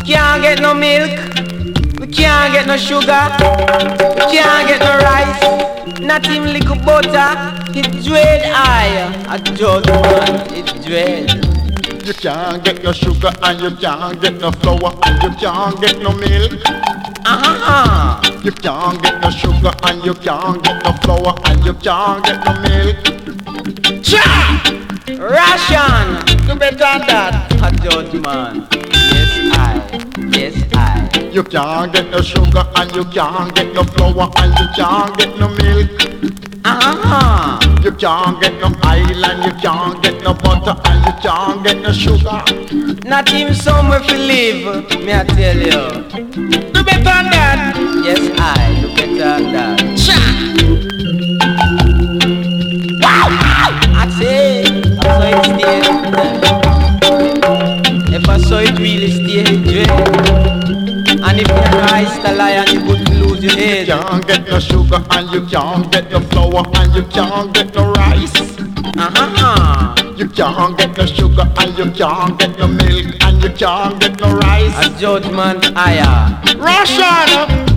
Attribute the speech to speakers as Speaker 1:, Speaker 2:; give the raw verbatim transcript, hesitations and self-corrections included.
Speaker 1: can't get no milk, we can't get no sugar, we can't get no rice, not even little butter. It dread I, a judgment, it dread.
Speaker 2: You can't get no sugar and you can't get no flour and you can't get no milk.
Speaker 1: Uh-huh.
Speaker 2: You can't get no sugar and you can't get no flour and you can't get no milk.
Speaker 1: Cha! Ration! Do better than that, a judgment. Yes, I. Yes, I.
Speaker 2: You can't get no sugar and you can't get no flour and you can't get no milk.
Speaker 1: Uh-huh.
Speaker 2: You can't get no oil and you can't get no butter and you can't get no sugar.
Speaker 1: Not even somewhere to live, me I tell you. Do better than that. Yes, I. Do better than that. Cha! Wow! I say, I saw it stay. If I saw it really stay, dread. And if you're nice to lie and you would lose your head.
Speaker 2: You can't get no sugar and you can't get no flour and you can't get no rice.
Speaker 1: Uh-huh.
Speaker 2: You can't get no sugar and you can't get no milk and you can't get no rice.
Speaker 1: A judgment higher.
Speaker 2: Ration!